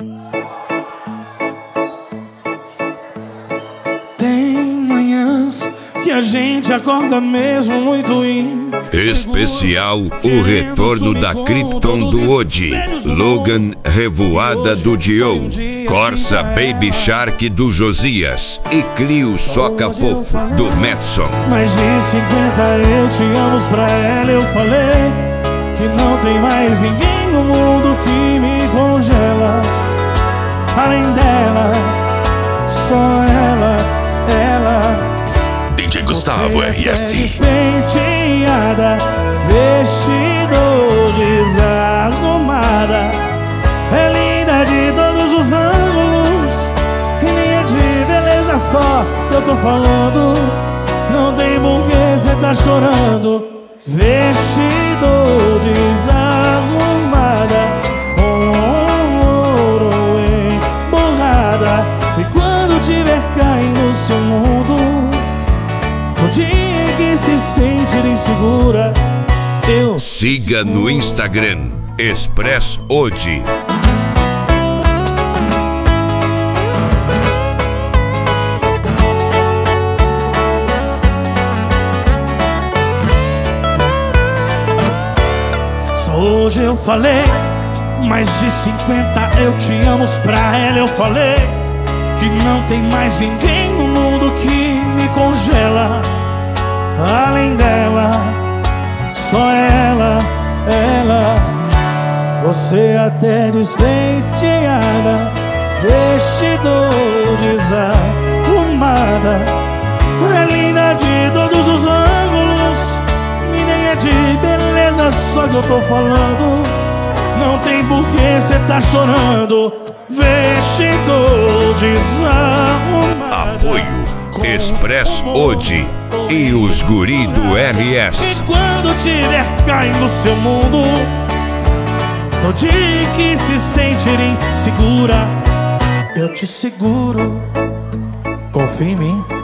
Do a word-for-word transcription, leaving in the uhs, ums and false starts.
Tem manhãs que a gente acorda mesmo muito in. Especial o retorno da Krypton do Odi, Logan Revoada do Dio, Corsa Baby Shark do Josias e Clio Soca Fofo do Madson. Mais de cinquenta eu te amo, pra ela eu falei que não tem mais ninguém no mundo que me congela. Além dela, só ela, ela. D J Gustavo R S. Penteada, vestido desarrumada, é linda de todos os ângulos, e nem é de beleza só que eu tô falando. Não tem porquê cê tá chorando. Vestido desarrumada, com ouro emborrada, e quando tiver caindo no seu mundo, o dia que se sentir insegura, eu siga no Instagram Express Odi. Só hoje eu falei, mais de cinquenta eu te amo, pra ela eu falei que não tem mais ninguém no mundo que me congela. Além dela, só ela, ela. Você até despenteada, vestido desarrumada, é linda de todos os ângulos, e nem é de beleza só que eu tô falando. Não tem porquê cê tá chorando. Vestido desarrumada. Apoio Express Odi e os guri do R S. E quando tiver caindo no seu mundo, no dia que se sentir insegura, eu te seguro. Confia em mim.